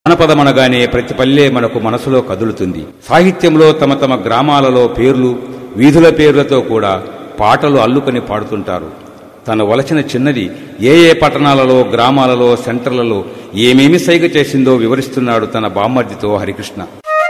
జానపదమనగానే ప్రతి పల్లె మనకు మనసులో కదులుతుంది. సాహిత్యంలో తమ తమ గ్రామాలలో పేర్లు, వీధుల పేర్లతో కూడా పాటలు అల్లుకొని పాడుతుంటారు. తను వలచిన చిన్నది ఏ ఏ పట్టణాలలో, గ్రామాలలో, సెంటర్లలో ఏమేమి సైగ చేసిందో వివరిస్తున్నాడు తన బామ్మర్దితో హరికృష్ణ.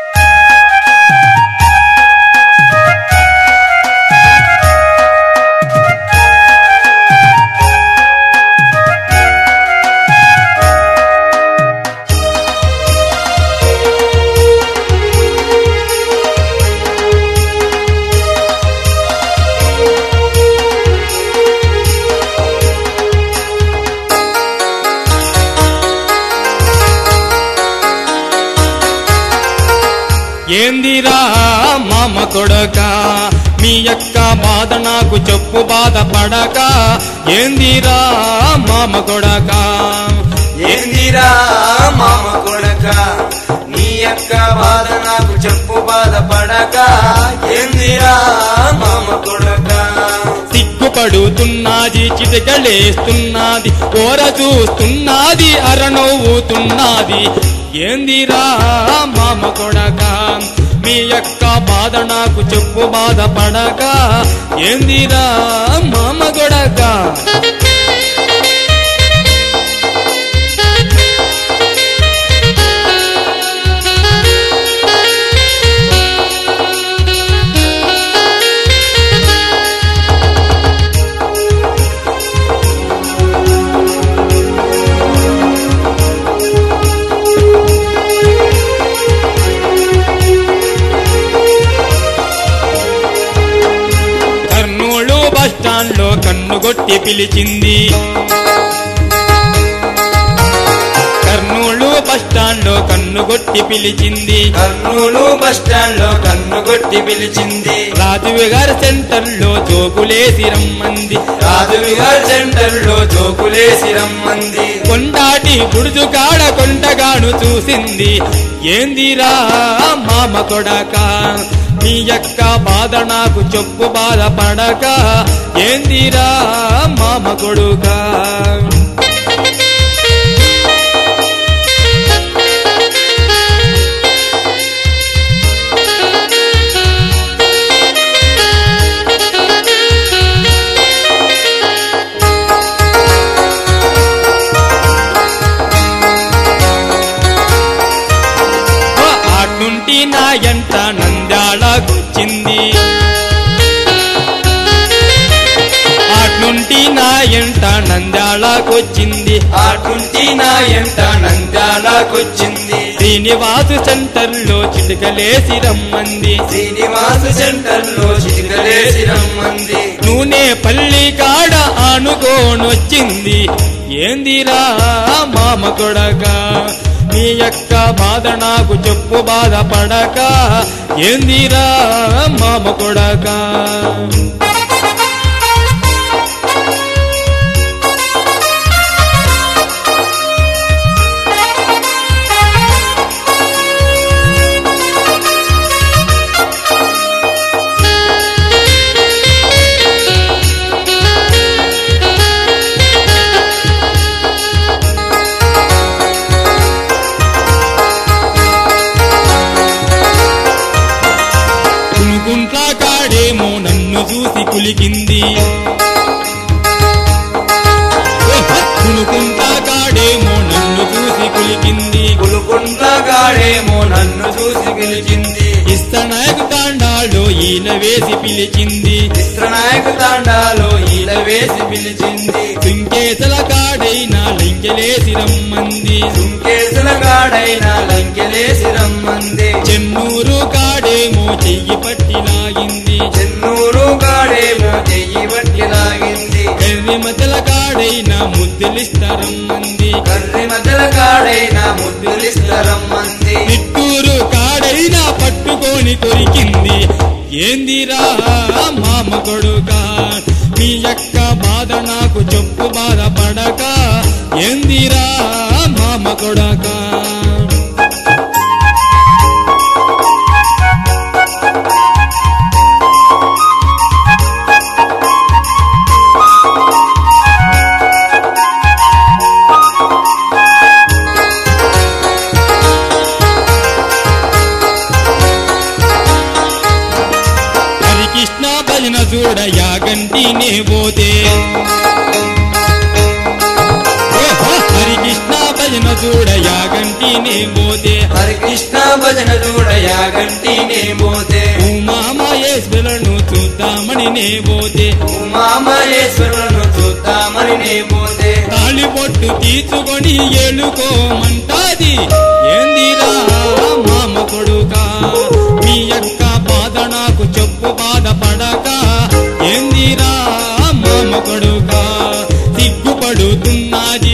ఏందిరా మామ కొడక, మీ యొక్క బాధ నాకు చెప్పు బాధపడక. ఏందిరా మామ కొడక, ఏందిరా మామ కొడక, నీ యొక్క బాధ నాకు చెప్పు బాధపడక. ఏందిరా మామ కొడక, సిగ్గుపడుతున్నది, చిటికలేస్తున్నది, ఓర చూస్తున్నది, అరనవ్వుతున్నది. ఏందిరా మామ కొడక, మీ యొక్క బాధ నాకు చెప్పు బాధపడక. ఏందిరా మామ కొడక, బస్టాండ్లో కన్నుగొట్టి పిలిచింది. కర్నూలు బస్టాండ్లో కన్నుగొట్టి పిలిచింది. కర్నూలు బస్టాండ్లో కన్నుగొట్టి పిలిచింది. రాజువిగారి సెంటర్లో జోకులేసి రమ్మంది. రాజువిగారి సెంటర్లో జోకులేసి రమ్మంది. కొండాటి గుడుజు కాడ కొండగాను చూసింది. ఏందిరా మామ కొడక, మీ యొక్క బాధ నాకు చెప్పు బాధపడక. ఏందిరా మామ కొడుక, ఆట్నుంటి నా ఎంట నంద్యాలకొచ్చింది. ఆట్నుంటి నా ఎంట నంద్యాలకొచ్చింది. ఆటుంటి నా ఎంట నంద్యాలకొచ్చింది. శ్రీనివాసు సెంటర్లో చిటికలేసి రమ్మంది. శ్రీనివాసు సెంటర్లో చిటికలేసి రమ్మంది. నూనె పల్లి కాడ ఆనుకోనొచ్చింది. ఏందిరా మామ కొడక, మీ యొక్క బాధ నాకు చెప్పు బాధపడక. ఏందిరా మామ కొడక, గుంట్ల కాడేమో నన్ను చూసి కులికింది. గుంట్ల కాడేమో నన్ను చూసి కులికింది. పులుకుంట్ల గాడేమో నన్ను చూసి పిలిచింది. ఇస్తనాయకు తాండాలో ఈల వేసి పిలిచింది. చిత్రనాయక తాండాలో ఈల వేసి పిలిచింది. తుంకేసల కాడైనా లంకెలేసి రమ్మంది. సుంకేసుల గాడైనా లంకెలేసి రమ్మంది. చెన్నూరు కాడేమో చెయ్యి పట్టి లాగింది. చెన్నూరు గాడేమో చెయ్యి బట్టి లాగింది. కర్రిమతల కాడైనా ముద్దులిస్తారమ్మంది. కర్రి మధ్యల గాడైనా ముద్దులిస్తరమ్మంది. చిట్టూరు కాడైనా పట్టుకొని కొరికింది. ఏందిరా మామ కొడుక, మీ యొక్క బాధ నాకు చెప్పు బాధపడక. ఏందిరా మామ కొడక, చూడ యాగంటినే పోతే హరికృష్ణ భజన చూడ యాగంటినే పోతే హరికృష్ణ భజన చూడ యాగంటినే పోతే ఉమామహేశ్వరులను చూద్దామని నే పోతే ఉమామహేశ్వరులను చూద్దామని నే పోతే తాళి పొట్టు తీసుకొని ఏలుకోమంటాది ఏందిరా మామ కొడుకా మీ యొక్క బాధ నాకు చెప్పు బాధపడక ఏందిరా మామ కొడుకా సిగ్గుపడుతున్నది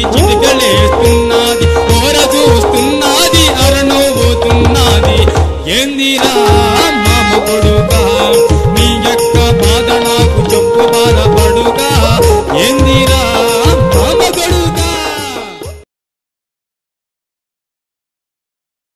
చిటికలేస్తున్నది ఓర చూస్తున్నది అరనవ్వుతున్నది ఏందిరా